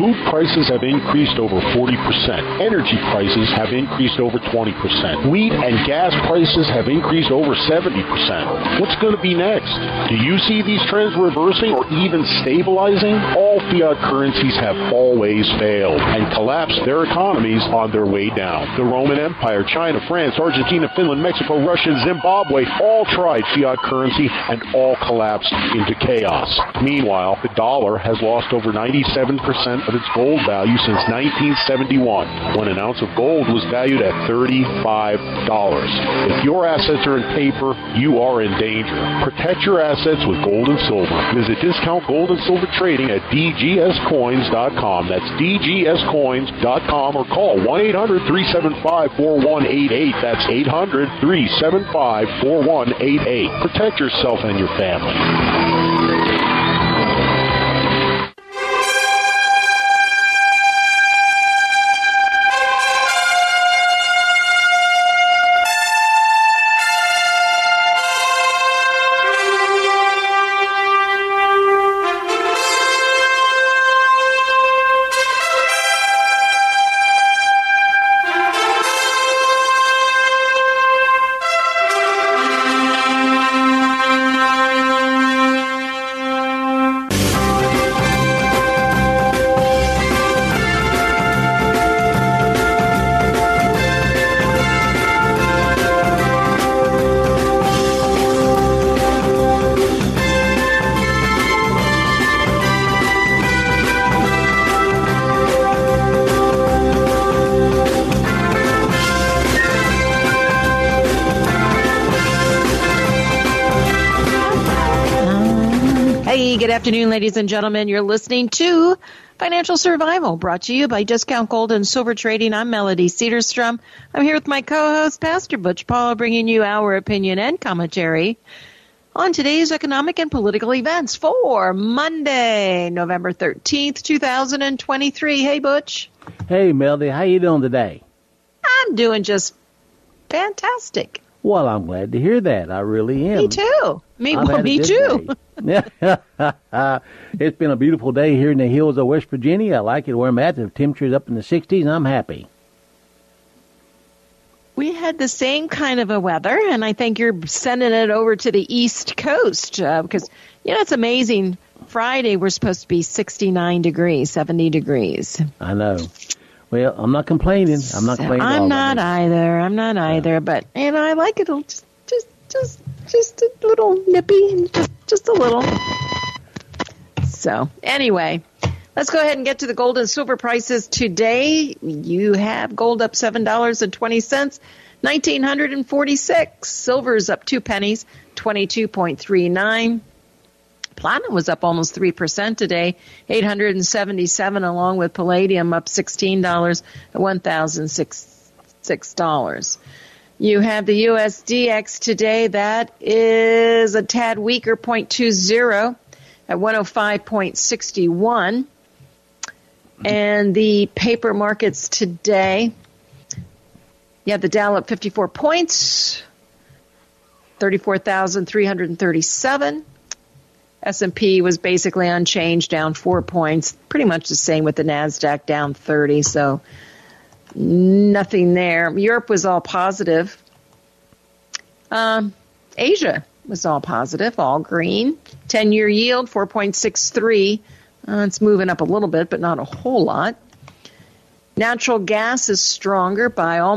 Food prices have increased over 40%. Energy prices have increased over 20%. Wheat and gas prices have increased over 70%. What's going to be next? Do you see these trends reversing or even stabilizing? All fiat currencies have always failed and collapsed their economies on their way down. The Roman Empire, China, France, Argentina, Finland, Mexico, Russia, and Zimbabwe all tried fiat currency and all collapsed into chaos. Meanwhile, the dollar has lost over 97% of its gold value since 1971, when an ounce of gold was valued at $35. If your assets are in paper, you are in danger. Protect your assets with gold and silver. Visit Discount Gold and Silver Trading at dgscoins.com. That's dgscoins.com, or call 1-800-375-4188. That's 800-375-4188. Protect yourself and your family. Good afternoon, ladies and gentlemen. You're listening to Financial Survival, brought to you by Discount Gold and Silver Trading. I'm Melody Cedarstrom. I'm here with my co-host, Pastor Butch Paul, bringing you our opinion and commentary on today's economic and political events for Monday, November 13th, 2023. Hey, Butch. Hey, Melody. How you doing today? I'm doing just fantastic. Well, I'm glad to hear that. I really am. Me too. Me too. It's been a beautiful day here in the hills of West Virginia. I like it where I'm at. The temperature's up in the 60s, and I'm happy. We had the same kind of a weather, and I think you're sending it over to the East Coast because, it's amazing. Friday, we're supposed to be 69 degrees, 70 degrees. I know. Well, I'm not complaining. I'm not complaining. I'm not either. But I like it just a little nippy, just a little. So anyway, let's go ahead and get to the gold and silver prices today. You have gold up $7.20, 1,946. Silver's up 2 pennies, 22.39. Platinum was up almost 3% today, $877, along with palladium up $16 at $1,006. You have the USDX today. That is a tad weaker, 0.20 at 105.61. And the paper markets today, you have the Dow up 54 points, 34,337. S&P was basically unchanged, down 4 points, pretty much the same with the NASDAQ down 30, so nothing there. Europe was all positive. Asia was all positive, all green. 10-year yield, 4.63. It's moving up a little bit, but not a whole lot. Natural gas is stronger by by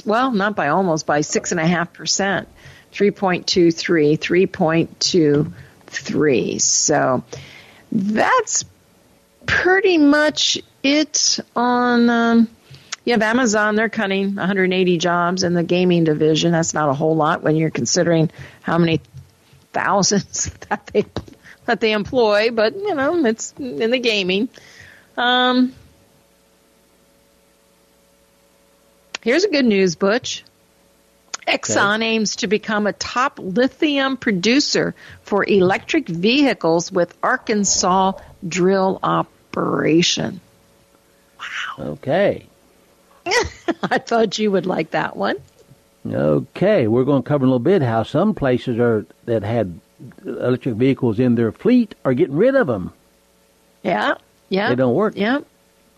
6.5%, 3.23. So that's pretty much it on, you have Amazon. They're cutting 180 jobs in the gaming division. That's not a whole lot when you're considering how many thousands that they employ, but it's in the gaming. Here's a good news, Butch. Exxon aims to become a top lithium producer for electric vehicles with Arkansas drill operation. Wow. Okay. I thought you would like that one. Okay. We're going to cover a little bit how some places that had electric vehicles in their fleet are getting rid of them. Yeah. They don't work. Yeah.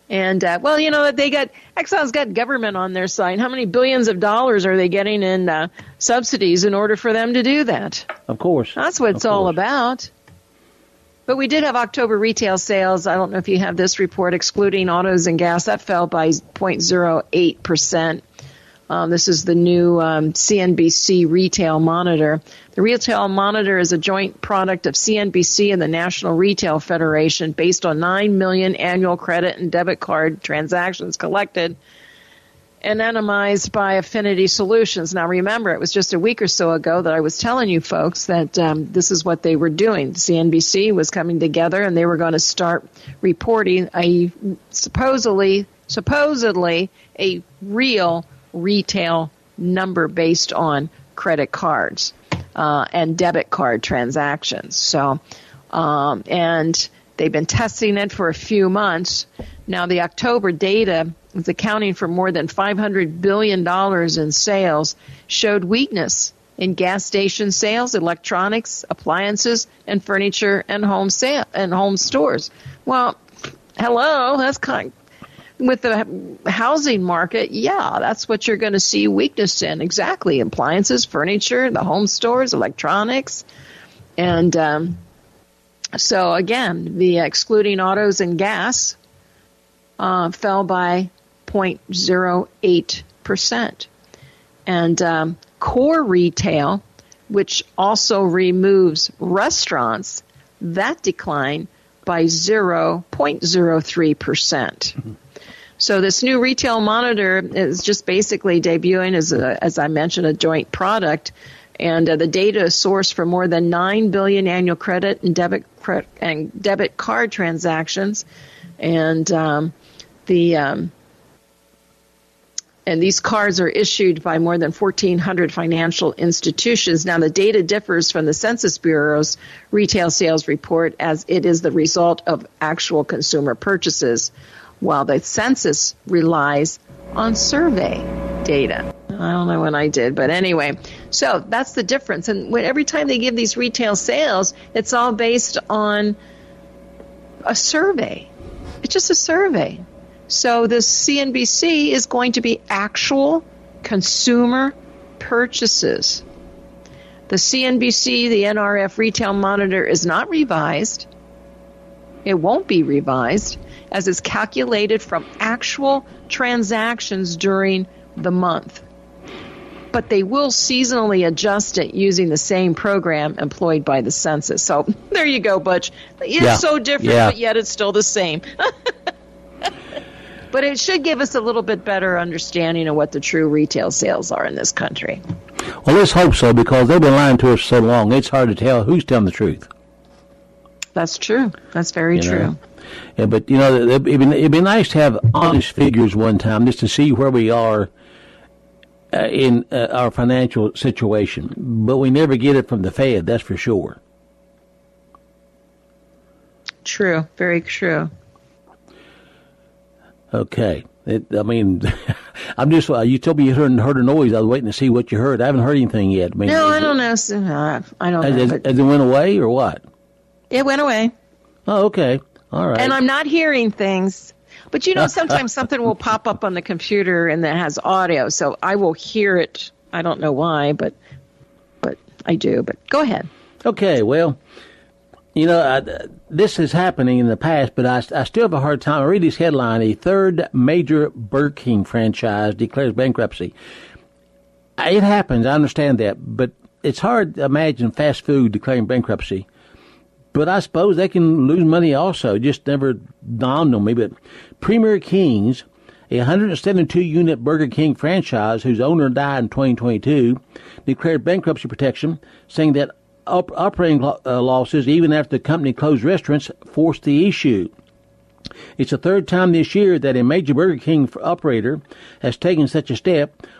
And, well, Exxon's got government on their side. How many billions of dollars are they getting in subsidies in order for them to do that? Of course. That's what it's all about. But we did have October retail sales. I don't know if you have this report, excluding autos and gas. That fell by 0.08%. This is the new CNBC Retail Monitor. The Retail Monitor is a joint product of CNBC and the National Retail Federation based on 9 million annual credit and debit card transactions collected and anonymized by Affinity Solutions. Now, remember, it was just a week or so ago that I was telling you folks that this is what they were doing. The CNBC was coming together, and they were going to start reporting a supposedly a real retail number based on credit cards and debit card transactions. So, and they've been testing it for a few months. Now, the October data is accounting for more than $500 billion in sales, showed weakness in gas station sales, electronics, appliances, and furniture and home stores. Well, hello, that's kind of, with the housing market, yeah, that's what you're going to see weakness in. Exactly. Appliances, furniture, the home stores, electronics. And so, again, the excluding autos and gas fell by 0.08%. And core retail, which also removes restaurants, that declined by 0.03%. So this new retail monitor is just basically debuting as I mentioned, a joint product. And the data is sourced from more than 9 billion annual credit and debit card transactions. And and these cards are issued by more than 1,400 financial institutions. Now, the data differs from the Census Bureau's retail sales report, as it is the result of actual consumer purchases, while the census relies on survey data. I don't know when I did, but anyway. So that's the difference. And every time they give these retail sales, it's all based on a survey. It's just a survey. So this CNBC is going to be actual consumer purchases. The CNBC, the NRF Retail Monitor, is not revised. It won't be revised, as it's calculated from actual transactions during the month. But they will seasonally adjust it using the same program employed by the census. So there you go, Butch. It's so different, but yet it's still the same. But it should give us a little bit better understanding of what the true retail sales are in this country. Well, let's hope so, because they've been lying to us so long. It's hard to tell who's telling the truth. That's true. That's very true. Yeah, but, it'd be nice to have honest figures one time just to see where we are in our financial situation. But we never get it from the Fed, that's for sure. True. Very true. Okay. I'm just, you told me you heard a noise. I was waiting to see what you heard. I haven't heard anything yet. No, I don't know. I don't know. Has it went away or what? It went away. Oh, okay. All right. And I'm not hearing things. But, sometimes something will pop up on the computer and that has audio, so I will hear it. I don't know why, but I do. But go ahead. Okay, well, this is happening in the past, but I still have a hard time. I read this headline: a third major Burger King franchise declares bankruptcy. It happens, I understand that, but it's hard to imagine fast food declaring bankruptcy. But I suppose they can lose money also. It just never dawned on me. But Premier Kings, a 172-unit Burger King franchise whose owner died in 2022, declared bankruptcy protection, saying that operating losses, even after the company closed restaurants, forced the issue. It's the third time this year that a major Burger King operator has taken such a step.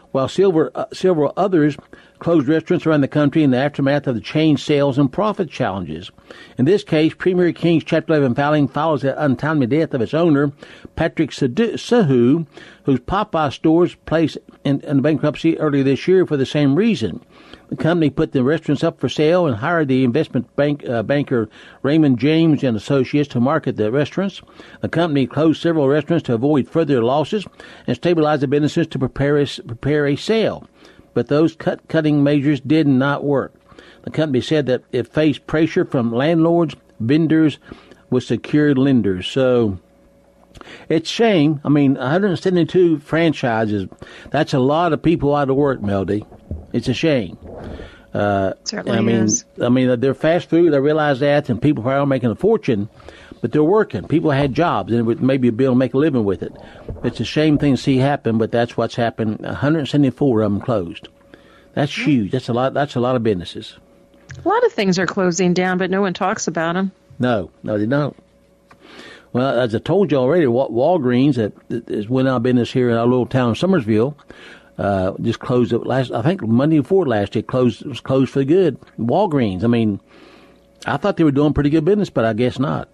while several others closed restaurants around the country in the aftermath of the chain sales and profit challenges. In this case, Premier King's Chapter 11 filing follows the untimely death of its owner, Patrick Sahu, whose Popeye stores placed in bankruptcy earlier this year for the same reason. The company put the restaurants up for sale and hired the investment banker Raymond James and Associates to market the restaurants. The company closed several restaurants to avoid further losses and stabilize the businesses to prepare a sale. But those cutting measures did not work. The company said that it faced pressure from landlords, vendors, with secured lenders. So it's a shame. I mean, 172 franchises, that's a lot of people out of work, Melody. It's a shame. Certainly is. I mean, they're fast food. I realize that, and people are making a fortune, but they're working. People had jobs, and would maybe be able to make a living with it. It's a shame thing to see happen, but that's what's happened. 174 of them closed. That's huge. That's a lot. That's a lot of businesses. A lot of things are closing down, but no one talks about them. No, they don't. Well, as I told you already, Walgreens that went out of business here in our little town of Summersville. Just closed up I think Monday before last year, was closed for good. Walgreens, I mean, I thought they were doing pretty good business, but I guess not.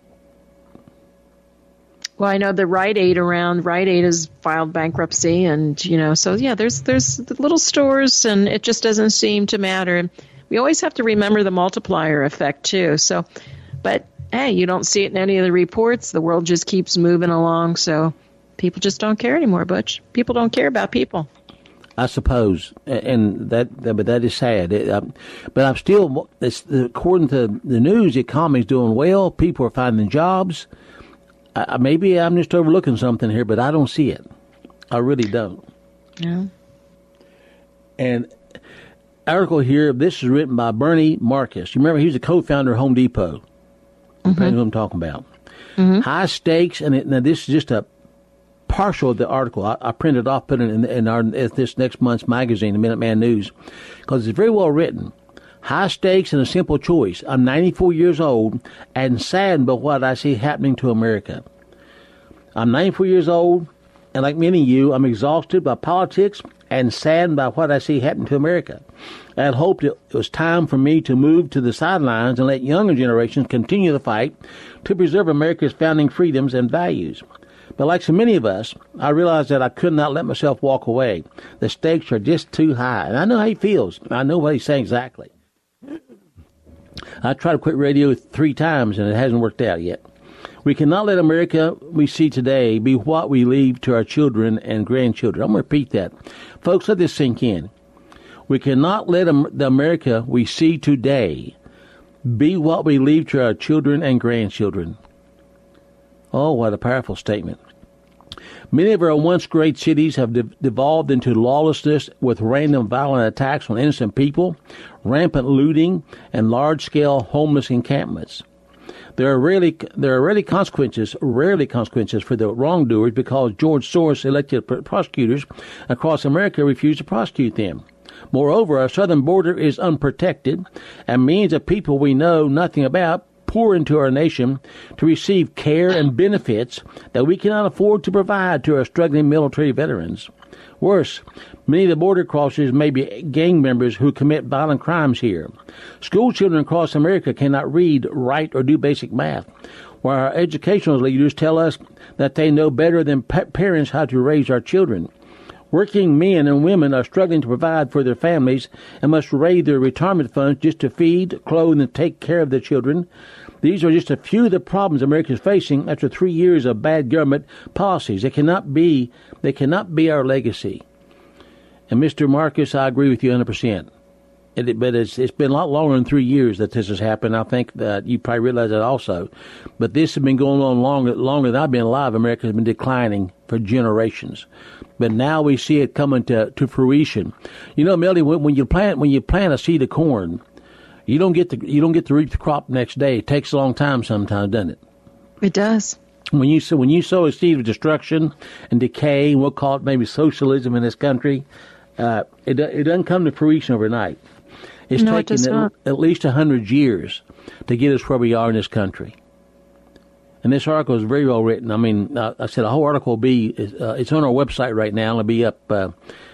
Well, I know the Rite Aid has filed bankruptcy, and, so yeah, there's the little stores, and it just doesn't seem to matter. We always have to remember the multiplier effect, too. So, but hey, you don't see it in any of the reports. The world just keeps moving along, so people just don't care anymore, Butch. People don't care about people. I suppose, but that is sad. But I'm still, according to the news, the economy's doing well. People are finding jobs. Maybe I'm just overlooking something here, but I don't see it. I really don't. Yeah. And article here, this is written by Bernie Marcus. You remember he was a co-founder of Home Depot. Depending who I'm talking about. Mm-hmm. High stakes, now this is just a partial of the article. I printed off, put it in this next month's magazine, the Minuteman News, because it's very well written. High stakes and a simple choice. I'm 94 years old and saddened by what I see happening to America. I'm 94 years old, and like many of you, I'm exhausted by politics and saddened by what I see happening to America. I had hoped it was time for me to move to the sidelines and let younger generations continue the fight to preserve America's founding freedoms and values. But like so many of us, I realized that I could not let myself walk away. The stakes are just too high. And I know how he feels. I know what he's saying exactly. I tried to quit radio 3 times, and it hasn't worked out yet. We cannot let America we see today be what we leave to our children and grandchildren. I'm going to repeat that. Folks, let this sink in. We cannot let the America we see today be what we leave to our children and grandchildren. Oh, what a powerful statement. Many of our once great cities have devolved into lawlessness with random violent attacks on innocent people, rampant looting, and large-scale homeless encampments. There are rarely consequences for the wrongdoers because George Soros elected prosecutors across America refuse to prosecute them. Moreover, our southern border is unprotected, and millions of people we know nothing about pour into our nation to receive care and benefits that we cannot afford to provide to our struggling military veterans. Worse, many of the border crossers may be gang members who commit violent crimes here. School children across America cannot read, write, or do basic math, while our educational leaders tell us that they know better than parents how to raise our children. Working men and women are struggling to provide for their families and must raise their retirement funds just to feed, clothe, and take care of their children. These are just a few of the problems America is facing after 3 years of bad government policies. They cannot be our legacy. And Mr. Marcus, I agree with you 100%. But it's been a lot longer than 3 years that this has happened. I think that you probably realize that also. But this has been going on longer than I've been alive. America has been declining for generations. But now we see it coming to fruition. You know, Melody, when you plant a seed of corn, you don't get to reap the crop next day. It takes a long time sometimes, doesn't it? It does. When you sow a seed of destruction and decay, and we'll call it maybe socialism in this country, it doesn't come to fruition overnight. It's taken at least 100 years to get us where we are in this country. And this article is very well written. I mean, I said the whole article will be, it's on our website right now. It'll be up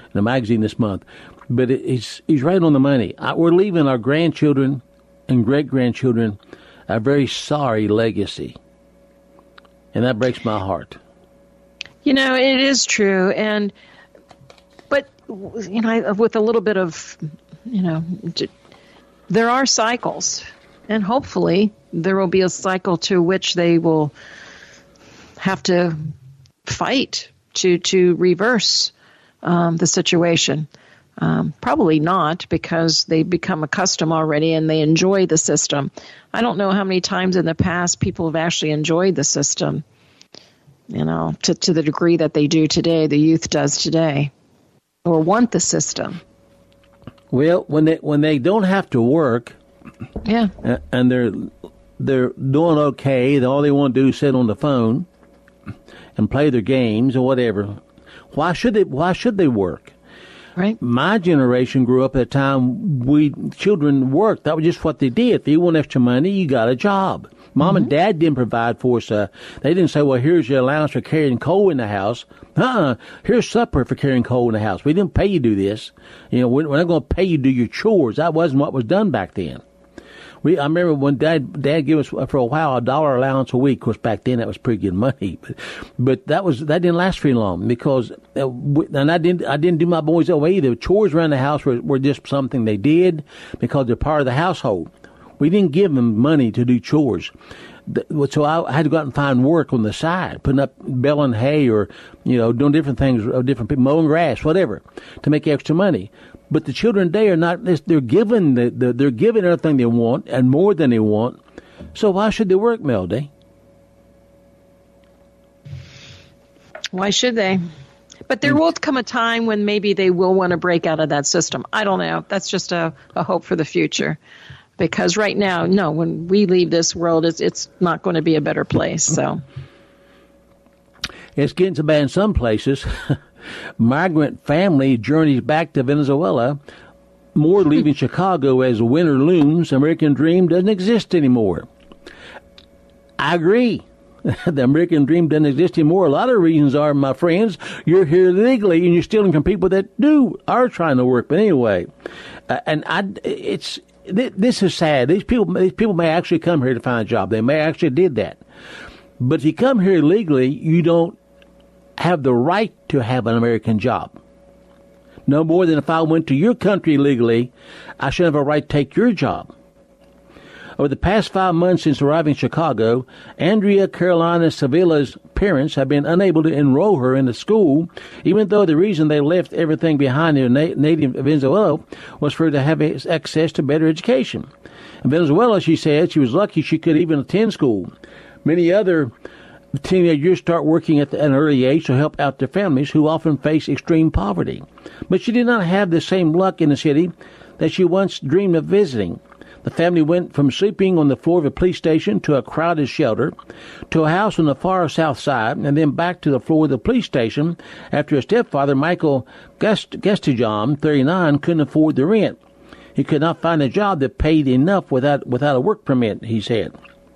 in a magazine this month. But he's right on the money. We're leaving our grandchildren and great-grandchildren a very sorry legacy. And that breaks my heart. You know, it is true. But, you know, with a little bit of, you know, there are cycles. And hopefully there will be a cycle to which they will have to fight to reverse the situation. Probably not, because they become accustomed already and they enjoy the system. I don't know how many times in the past people have actually enjoyed the system, you know, to the degree that they do today, the youth does today, or want the system. Well, when they don't have to work, yeah, and they're doing okay, all they want to do is sit on the phone and play their games or whatever. Why should they work? Right. My generation grew up at a time children worked. That was just what they did. If you want extra money, you got a job. Mom and Dad didn't provide for us. They didn't say, well, here's your allowance for carrying coal in the house. Here's supper for carrying coal in the house. We didn't pay you to do this. You know, we're not going to pay you to do your chores. That wasn't what was done back then. I remember when Dad gave us for a while $1 allowance a week. Of course, back then that was pretty good money, but that didn't last very long because and I didn't do my boys that way either. Chores around the house were just something they did because they're part of the household. We didn't give them money to do chores, so I had to go out and find work on the side, putting up baling hay or doing different things, different people, mowing grass, whatever, to make extra money. But the children today are not. They're given they're given everything they want and more than they want. So why should they work, Melody? Why should they? But there will come a time when maybe they will want to break out of that system. I don't know. That's just a hope for the future. Because right now, no, when we leave this world, it's not going to be a better place. So it's getting so bad in some places. Migrant family journeys back to Venezuela. More leaving Chicago as winter looms. American dream doesn't exist anymore. I agree. The American dream doesn't exist anymore. A lot of reasons are, my friends, you're here legally and you're stealing from people that are trying to work. But anyway, this is sad. These people may actually come here to find a job. They may actually did that. But if you come here illegally, you don't have the right to have an American job. No more than if I went to your country legally, I should have a right to take your job. Over the past 5 months since arriving in Chicago, Andrea Carolina Sevilla's parents have been unable to enroll her in the school, even though the reason they left everything behind in native Venezuela was for her to have access to better education. In Venezuela, she said she was lucky she could even attend school. Many other teenagers start working at an early age to help out their families who often face extreme poverty. But she did not have the same luck in the city that she once dreamed of visiting. The family went from sleeping on the floor of a police station to a crowded shelter, to a house on the far south side, and then back to the floor of the police station after her stepfather, Michael Gestijon, 39, couldn't afford the rent. He could not find a job that paid enough without a work permit, he said.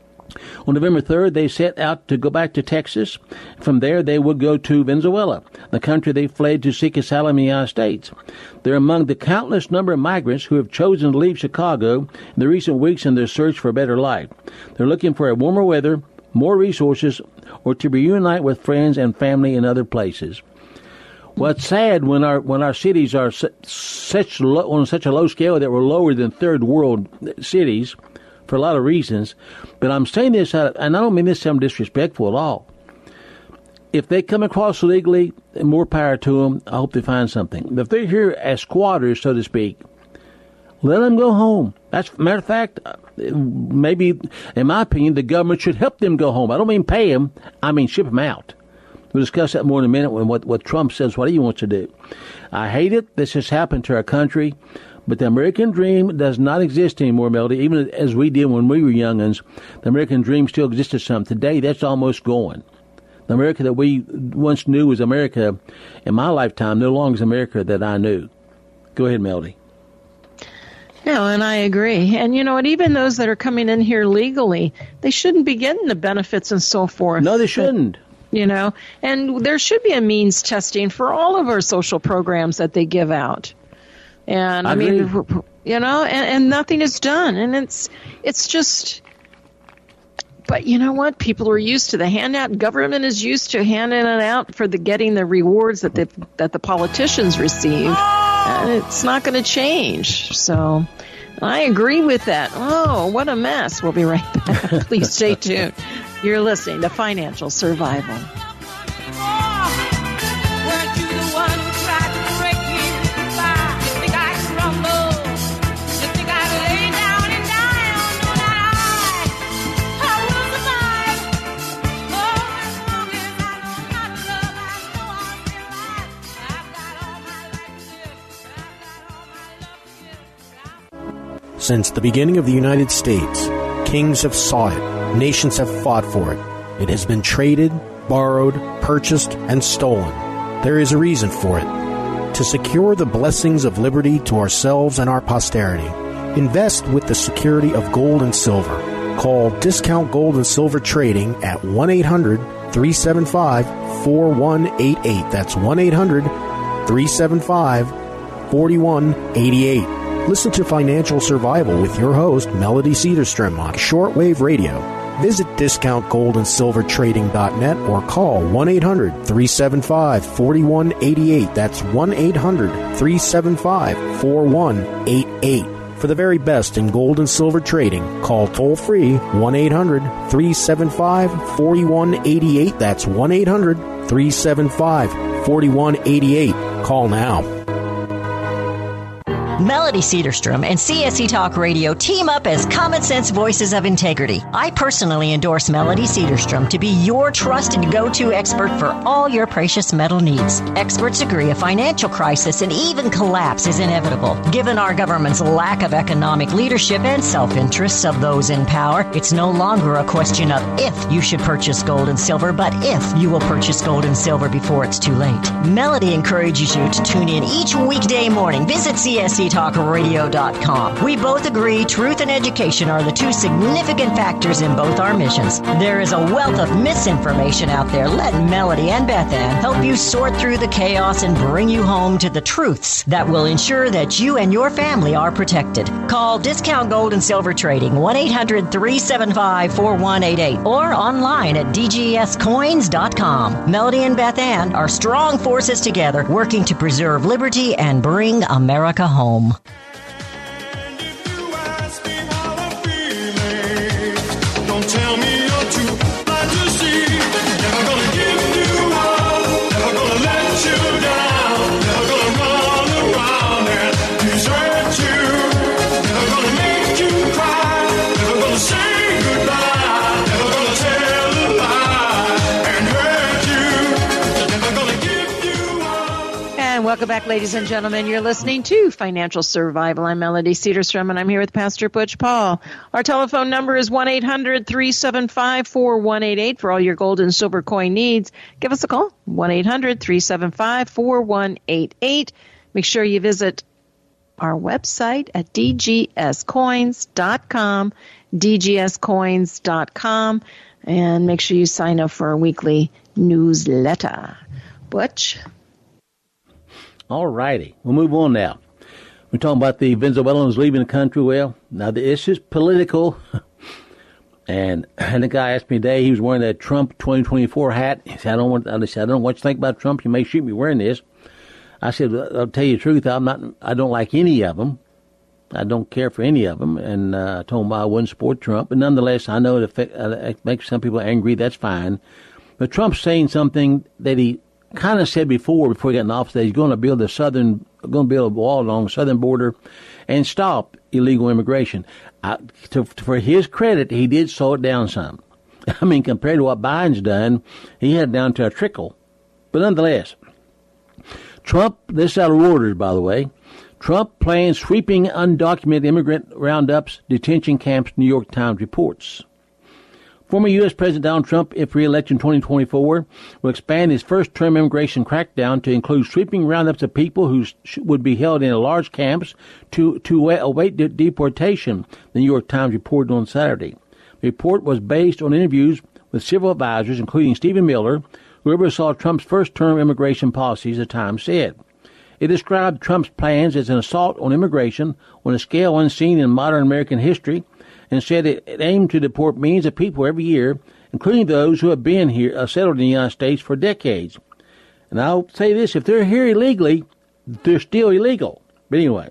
On November 3rd, they set out to go back to Texas. From there, they would go to Venezuela, the country they fled to seek asylum in the United States. They're among the countless number of migrants who have chosen to leave Chicago in the recent weeks in their search for a better life. They're looking for a warmer weather, more resources, or to reunite with friends and family in other places. Well, it's sad when our cities are on such a low scale that we're lower than third world cities, for a lot of reasons, but I'm saying this, and I don't mean this to sound disrespectful at all. If they come across illegally, more power to them. I hope they find something. But if they're here as squatters, so to speak, let them go home. Matter of fact, maybe, in my opinion, the government should help them go home. I don't mean pay them, I mean ship them out. We'll discuss that more in a minute when what Trump says, what he wants to do. I hate it. This has happened to our country. But the American dream does not exist anymore, Melody, even as we did when we were young'uns. The American dream still existed some. Today, that's almost gone. The America that we once knew was America in my lifetime no longer is America that I knew. Go ahead, Melody. No, and I agree. And you know what? Even those that are coming in here legally, they shouldn't be getting the benefits and so forth. No, they shouldn't. and there should be a means testing for all of our social programs that they give out. And I mean, and nothing is done. And it's just, but you know what? People are used to the handout. Government is used to handing it out for getting the rewards that the politicians receive. And it's not going to change. So I agree with that. Oh, what a mess. We'll be right back. Please stay tuned. You're listening to Financial Survival. Since the beginning of the United States, kings have sought it, nations have fought for it. It has been traded, borrowed, purchased, and stolen. There is a reason for it. To secure the blessings of liberty to ourselves and our posterity, invest with the security of gold and silver. Call Discount Gold and Silver Trading at 1-800-375-4188. That's 1-800-375-4188. Listen to Financial Survival with your host, Melody Cedarstrom, on shortwave radio. Visit discountgoldandsilvertrading.net or call 1-800-375-4188. That's 1-800-375-4188. For the very best in gold and silver trading, call toll-free 1-800-375-4188. That's 1-800-375-4188. Call now. Melody Cedarstrom and CSE Talk Radio team up as common sense voices of integrity. I personally endorse Melody Cedarstrom to be your trusted go-to expert for all your precious metal needs. Experts agree a financial crisis and even collapse is inevitable. Given our government's lack of economic leadership and self-interests of those in power, it's no longer a question of if you should purchase gold and silver, but if you will purchase gold and silver before it's too late. Melody encourages you to tune in each weekday morning. Visit CSETalkRadio.com. We both agree truth and education are the two significant factors in both our missions. There is a wealth of misinformation out there. Let Melody and Beth Ann help you sort through the chaos and bring you home to the truths that will ensure that you and your family are protected. Call Discount Gold and Silver Trading 1-800-375-4188 or online at dgscoins.com. Melody and Beth Ann are strong forces together working to preserve liberty and bring America home. Don't tell me you're too blind to see. Never gonna give you up, never gonna let you down, never gonna run around and desert you, never gonna make you cry, never gonna say goodbye, never gonna tell a lie and hurt you, never gonna give you up. And welcome back, ladies and gentlemen. You're listening to Financial Survival. I'm Melody Cedarstrom, and I'm here with Pastor Butch Paul. Our telephone number is 1-800-375-4188 for all your gold and silver coin needs. Give us a call, 1-800-375-4188. Make sure you visit our website at dgscoins.com, dgscoins.com, and make sure you sign up for our weekly newsletter. Butch? All righty. We'll move on now. We're talking about the Venezuelans leaving the country. Well, now this is political. And the guy asked me today, he was wearing that Trump 2024 hat. He said, I don't know what you think about Trump. You may shoot me wearing this. I said, I'll tell you the truth. I don't like any of them. I don't care for any of them. And I told him I wouldn't support Trump. But nonetheless, I know it makes some people angry. That's fine. But Trump's saying something that he kind of said before he got in office, that he's going to build a wall along the southern border and stop illegal immigration. For his credit, he did slow it down some. I mean, compared to what Biden's done, he had it down to a trickle. But nonetheless, Trump, this is out of Reuters, by the way, Trump plans sweeping undocumented immigrant roundups, detention camps, New York Times reports. Former U.S. President Donald Trump, if re-elected in 2024, will expand his first-term immigration crackdown to include sweeping roundups of people who would be held in large camps to await deportation, the New York Times reported on Saturday. The report was based on interviews with several advisors, including Stephen Miller, who oversaw Trump's first-term immigration policies, the Times said. It described Trump's plans as an assault on immigration on a scale unseen in modern American history, and said it aimed to deport millions of people every year, including those who have been here, settled in the United States for decades. And I'll say this, if they're here illegally, they're still illegal. But anyway,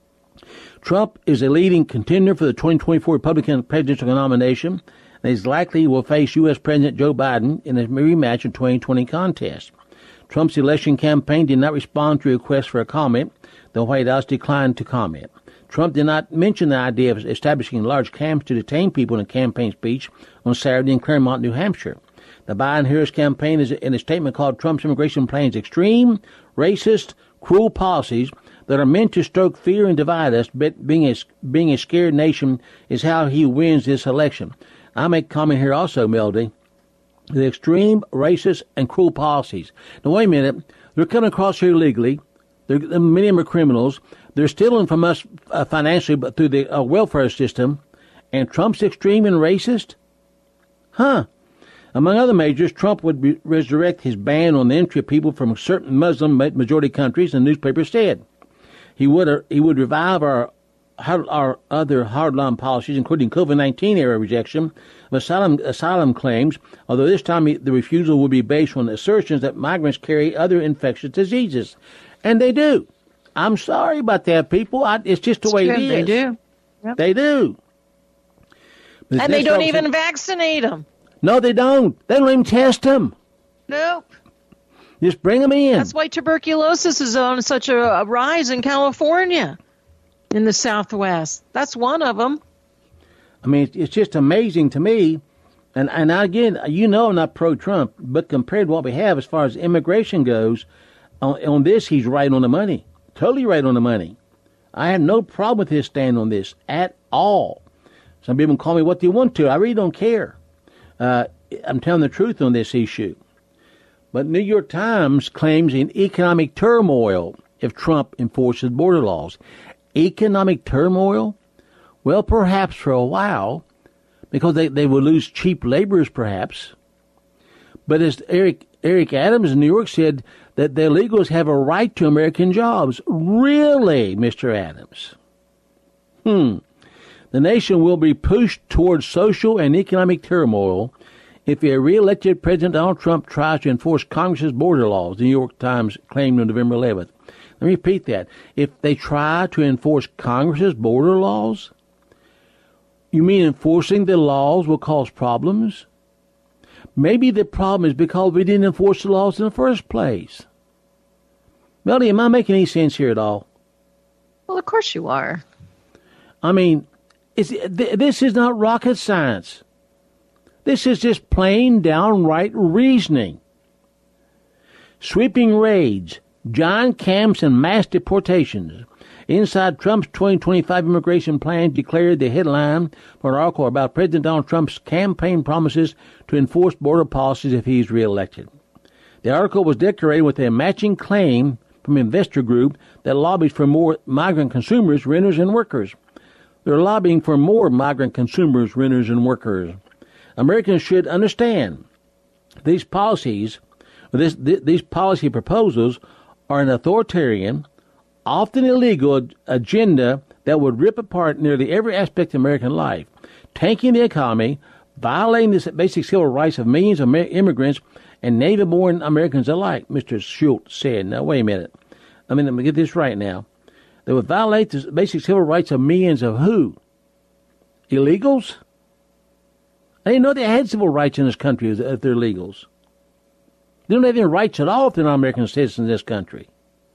Trump is a leading contender for the 2024 Republican presidential nomination, and is likely will face U.S. President Joe Biden in a rematch of 2020 contest. Trump's election campaign did not respond to requests for a comment. The White House declined to comment. Trump did not mention the idea of establishing large camps to detain people in a campaign speech on Saturday in Claremont, New Hampshire. The Biden-Harris campaign is in a statement called Trump's immigration plans extreme, racist, cruel policies that are meant to stoke fear and divide us, but being a scared nation is how he wins this election. I make a comment here also, Melody. The extreme, racist, and cruel policies. Now, wait a minute. They're coming across here illegally. Many of them are criminals. They're stealing from us financially, but through the welfare system. And Trump's extreme and racist? Huh. Among other measures, Trump would resurrect his ban on the entry of people from certain Muslim majority countries, the newspaper said. He would revive our other hardline policies, including COVID-19 era rejection of asylum claims, although this time the refusal will be based on assertions that migrants carry other infectious diseases. And they do. I'm sorry about that, people. It's just the way it is. They do. Yep. They do. And they don't even vaccinate them. No, they don't. They don't even test them. Nope. Just bring them in. That's why tuberculosis is on such a rise in California, in the Southwest. That's one of them. I mean, it's just amazing to me. And again, I'm not pro-Trump, but compared to what we have as far as immigration goes, on this, he's right on the money. Totally right on the money. I have no problem with his stand on this at all. Some people call me what they want to. I really don't care. I'm telling the truth on this issue. But New York Times claims in economic turmoil if Trump enforces border laws. Economic turmoil? Well, perhaps for a while, because they will lose cheap laborers, perhaps. But as Eric Adams in New York said, that the illegals have a right to American jobs. Really, Mr. Adams? The nation will be pushed towards social and economic turmoil if a re-elected President Donald Trump tries to enforce Congress's border laws, the New York Times claimed on November 11th. Let me repeat that. If they try to enforce Congress's border laws, you mean enforcing the laws will cause problems? Maybe the problem is because we didn't enforce the laws in the first place. Melody, am I making any sense here at all? Well, of course you are. I mean, this is not rocket science. This is just plain downright reasoning. Sweeping raids, giant camps, and mass deportations. Inside Trump's 2025 immigration plan declared the headline for an article about President Donald Trump's campaign promises to enforce border policies if he's reelected. The article was decorated with a matching claim from an investor group that lobbies for more migrant consumers, renters, and workers. They're lobbying for more migrant consumers, renters, and workers. Americans should understand these policies, these policy proposals are an authoritarian, often illegal agenda that would rip apart nearly every aspect of American life, tanking the economy, violating the basic civil rights of millions of immigrants and native-born Americans alike, Mr. Schultz said. Now, wait a minute. Let me get this right now. They would violate the basic civil rights of millions of who? Illegals? I didn't know they had civil rights in this country if they're illegals. They don't have any rights at all if they're not American citizens in this country.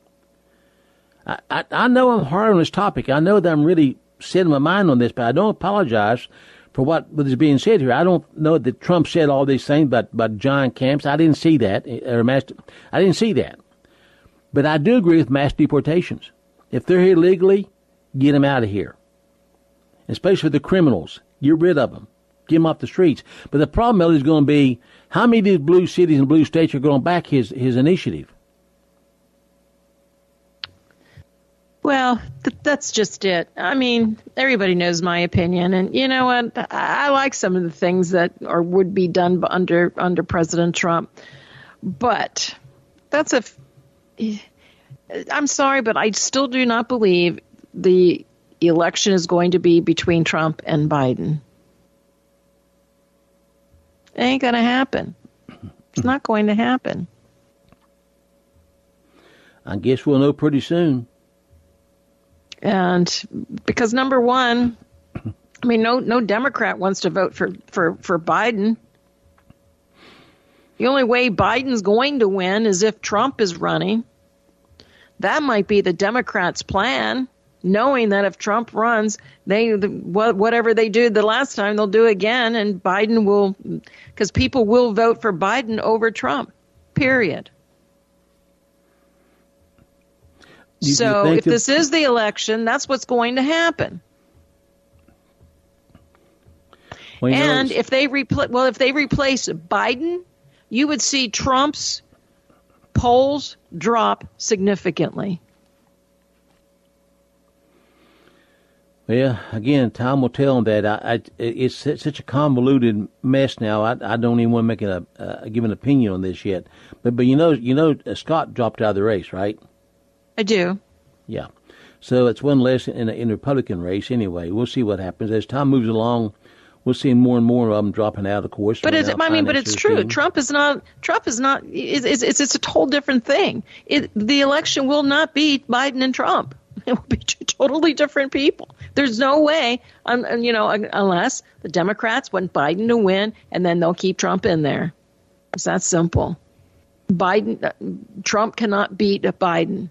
I know I'm hard on this topic. I know that I'm really setting my mind on this, but I don't apologize for what is being said here. I don't know that Trump said all these things about giant camps. I didn't see that. I didn't see that. But I do agree with mass deportations. If they're here legally, get them out of here. Especially the criminals. Get rid of them. Get them off the streets. But the problem is going to be how many of these blue cities and blue states are going to back his initiative? Well, that's just it. I mean, everybody knows my opinion, and you know what? I like some of the things that would be done under President Trump, but that's I'm sorry, but I still do not believe the election is going to be between Trump and Biden. It ain't going to happen. It's not going to happen. I guess we'll know pretty soon. And because number one, I mean, no Democrat wants to vote for Biden. The only way Biden's going to win is if Trump is running. That might be the Democrats' plan, knowing that if Trump runs, whatever they did the last time, they'll do again, and Biden will, because people will vote for Biden over Trump, period. So if this is the election, that's what's going to happen. Well, and if they replace Biden, you would see Trump's polls drop significantly. Well, again, time will tell on that. It's such a convoluted mess now. I don't even want to make give an opinion on this yet. But you know, Scott dropped out of the race, right? I do. Yeah. So it's one less in the Republican race anyway. We'll see what happens. As time moves along, we'll see more and more of them dropping out, of course. But it's true. Trump is not, it's a whole different thing. The election will not be Biden and Trump. It will be two totally different people. There's no way, unless the Democrats want Biden to win, and then they'll keep Trump in there. It's that simple. Trump cannot beat Biden.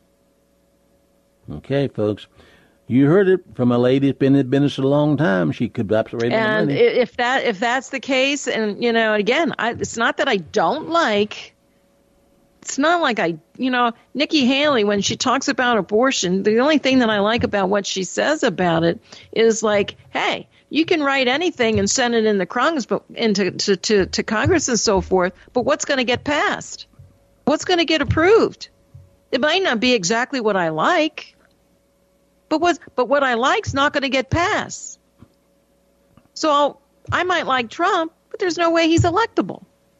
Okay, folks, you heard it from a lady that's been in business a long time. She could absolutely. And if that's the case, and again, it's not that I don't like. It's not like Nikki Haley, when she talks about abortion, the only thing that I like about what she says about it is like, hey, you can write anything and send it in the Congress, but to Congress and so forth. But what's going to get passed? What's going to get approved? It might not be exactly what I like. But what I like's not going to get passed. So I might like Trump, but there's no way he's electable.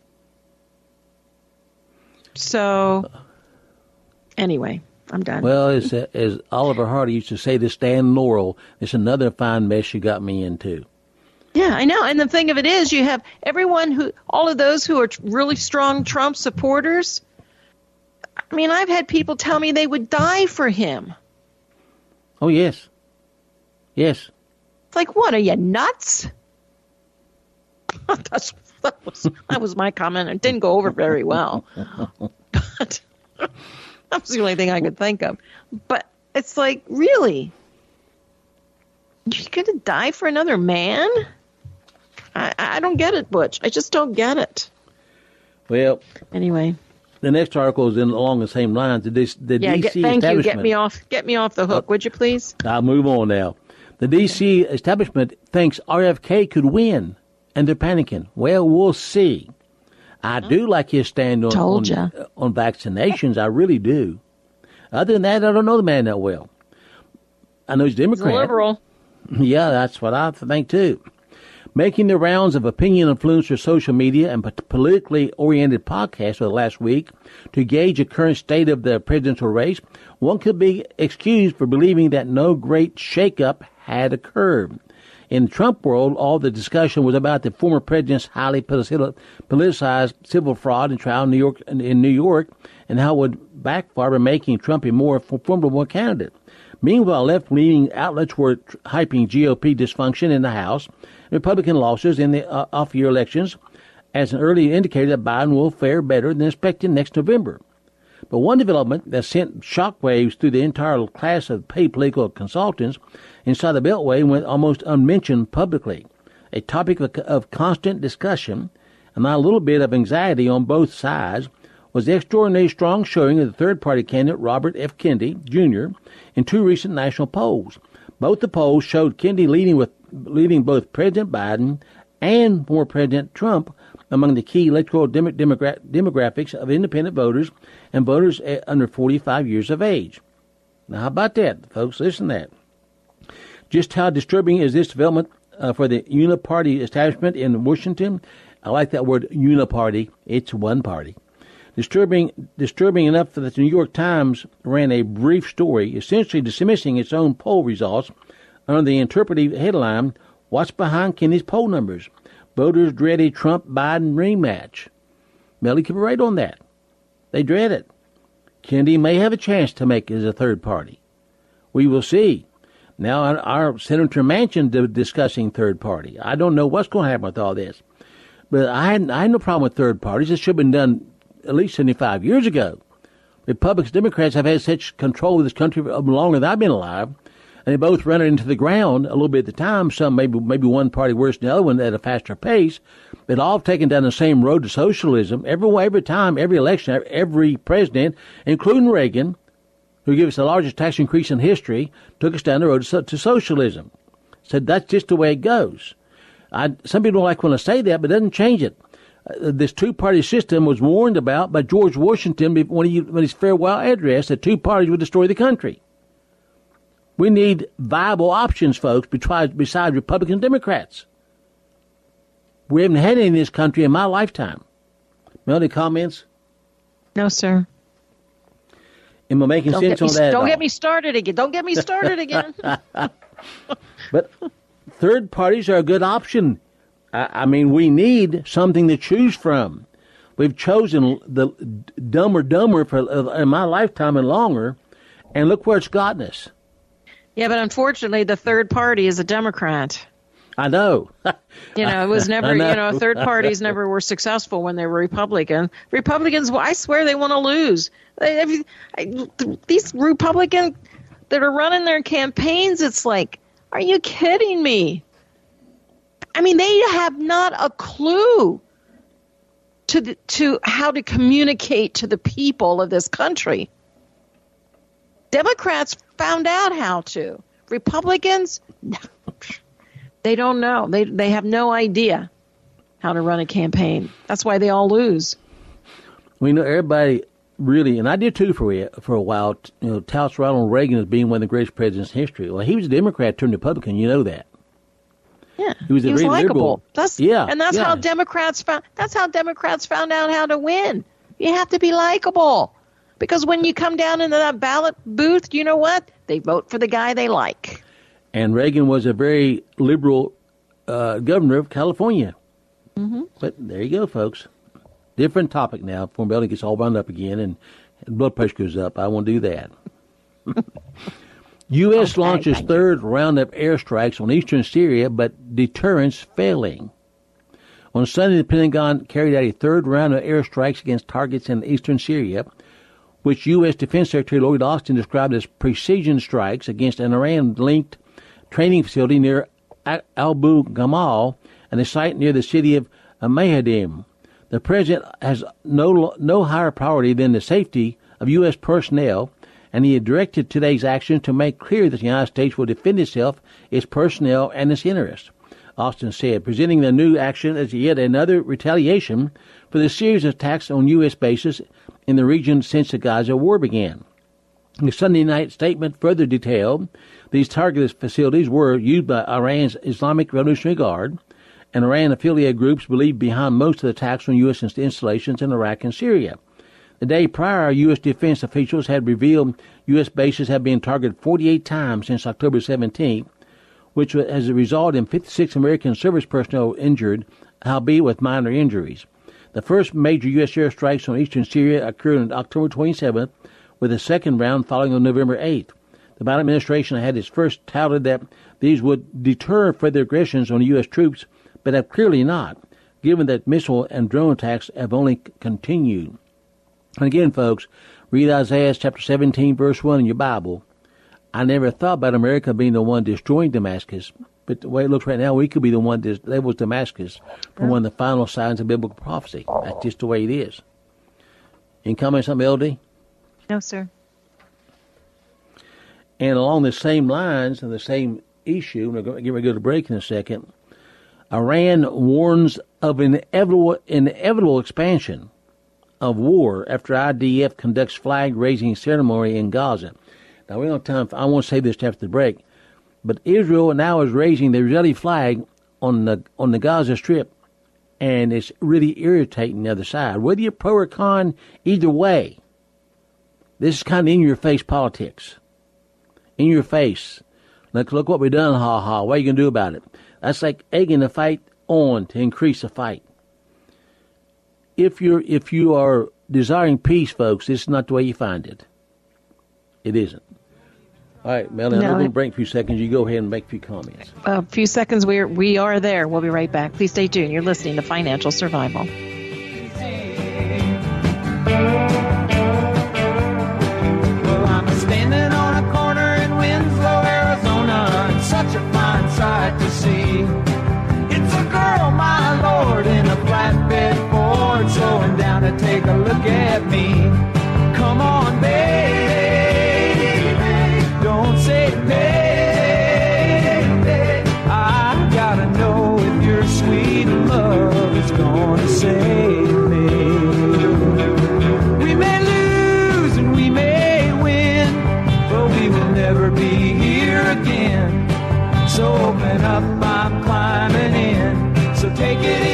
So anyway, I'm done. Well, as Oliver Hardy used to say to Stan Laurel, it's another fine mess you got me into. Yeah, I know. And the thing of it is, you have all of those who are really strong Trump supporters. I mean, I've had people tell me they would die for him. Oh, yes. Yes. It's like, what, are you nuts? That was my comment. It didn't go over very well. But that was the only thing I could think of. But it's like, really? You're going to die for another man? I don't get it, Butch. I just don't get it. Well, anyway. The next article is along the same lines. The DC thank you. establishment. Get me off the hook, would you please? I'll move on now. The DC establishment thinks RFK could win, and they're panicking. Well, we'll see. I do like his stand on vaccinations. I really do. Other than that, I don't know the man that well. I know he's Democrat. He's a liberal. Yeah, that's what I think too. Making the rounds of opinion influencer social media and politically oriented podcasts for the last week to gauge the current state of the presidential race, one could be excused for believing that no great shakeup had occurred. In the Trump world, all the discussion was about the former president's highly politicized civil fraud and trial in New York and how it would backfire by making Trump a more formidable candidate. Meanwhile, left-leaning outlets were hyping GOP dysfunction in the House, Republican losses in the off-year elections, as an early indicator that Biden will fare better than expected next November. But one development that sent shockwaves through the entire class of paid political consultants inside the Beltway went almost unmentioned publicly. A topic of constant discussion, and not a little bit of anxiety on both sides, was the extraordinarily strong showing of the third-party candidate Robert F. Kennedy, Jr., in two recent national polls. Both the polls showed Kennedy leading both President Biden and former President Trump among the key electoral demographics of independent voters and voters under 45 years of age. Now, how about that, folks? Listen to that. Just how disturbing is this development for the uniparty establishment in Washington? I like that word, uniparty. It's one party. Disturbing enough that the New York Times ran a brief story, essentially dismissing its own poll results under the interpretive headline, "What's behind Kenny's poll numbers? Voters dread a Trump-Biden rematch." Melly, keep it right on that. They dread it. Kennedy may have a chance to make it as a third party. We will see. Now, our Senator Manchin discussing third party. I don't know what's going to happen with all this. But I had no problem with third parties. It should have been done at least 75 years ago. Republicans, Democrats have had such control of this country for longer than I've been alive. And they both run it into the ground a little bit at the time. Some maybe one party worse than the other one at a faster pace. But all taken down the same road to socialism. Every time, every election, every president, including Reagan, who gave us the largest tax increase in history, took us down the road to socialism. Said that's just the way it goes. Some people don't like when I say that, but it doesn't change it. This two-party system was warned about by George Washington when his farewell address that two parties would destroy the country. We need viable options, folks, besides Republicans and Democrats. We haven't had any in this country in my lifetime. Melody, comments? No, sir. Am I making sense on that? Don't get me started again. Don't get me started again. But third parties are a good option. I mean, we need something to choose from. We've chosen the dumber for in my lifetime and longer, and look where it's gotten us. Yeah, but unfortunately, the third party is a Democrat. I know. It was never, third parties never were successful when they were Republican. Republicans, I swear they want to lose. These Republicans that are running their campaigns, it's like, are you kidding me? I mean, they have not a clue to how to communicate to the people of this country. Democrats found out how to. Republicans, they don't know. They have no idea how to run a campaign. That's why they all lose. We know everybody really, and I did too for a while, touts Ronald Reagan as being one of the greatest presidents in history. Well, he was a Democrat turned Republican. You know that. Yeah, he was likable. That's how Democrats found. That's how Democrats found out how to win. You have to be likable, because when you come down into that ballot booth, you know what? They vote for the guy they like. And Reagan was a very liberal governor of California. Mm-hmm. But there you go, folks. Different topic now. Before Belly gets all wound up again and blood pressure goes up. I won't do that. U.S. launches third round of airstrikes on eastern Syria, but deterrence failing. On Sunday, the Pentagon carried out a third round of airstrikes against targets in eastern Syria, which U.S. Defense Secretary Lloyd Austin described as precision strikes against an Iran-linked training facility near Abu Ghamal and a site near the city of Mahadim. The president has no higher priority than the safety of U.S. personnel, and he had directed today's actions to make clear that the United States will defend itself, its personnel, and its interests. Austin said, presenting the new action as yet another retaliation for the series of attacks on U.S. bases in the region since the Gaza war began. The Sunday night statement further detailed these targeted facilities were used by Iran's Islamic Revolutionary Guard and Iran-affiliated groups believed behind most of the attacks on U.S. installations in Iraq and Syria. The day prior, U.S. defense officials had revealed U.S. bases had been targeted 48 times since October 17th, which has resulted in 56 American service personnel injured, albeit with minor injuries. The first major U.S. airstrikes on eastern Syria occurred on October 27th, with a second round following on November 8th. The Biden administration had its first touted that these would deter further aggressions on U.S. troops, but have clearly not, given that missile and drone attacks have only continued. And again, folks, read Isaiah chapter 17, verse 1 in your Bible. I never thought about America being the one destroying Damascus, but the way it looks right now, we could be the one that labels Damascus for one of the final signs of biblical prophecy. That's just the way it is. Any comments on LD? No, sir. And along the same lines and the same issue, we're going to get ready to go to break in a second, Iran warns of inevitable expansion of war after IDF conducts flag-raising ceremony in Gaza. Now, we don't have time. I won't say this after the break, but Israel now is raising the Israeli flag on the Gaza Strip, and it's really irritating the other side. Whether you're pro or con, either way, this is kind of in-your-face politics. In your face. Look what we've done, ha-ha. What are you going to do about it? That's like egging the fight on to increase the fight. If you are desiring peace, folks, this is not the way you find it. It isn't. All right, Melanie, I'm going to break a few seconds. You go ahead and make a few comments. A few seconds. We are there. We'll be right back. Please stay tuned. You're listening to Financial Survival. Well, I'm standing on a corner in Winslow, Arizona. It's such a fine sight to see. It's a girl, my lord, in a flatbed Ford, slowing down to take a look at me. Come on, baby. Don't say baby, I gotta know if your sweet love is gonna save me. We may lose and we may win, but we will never be here again. So open up, I'm climbing in, so take it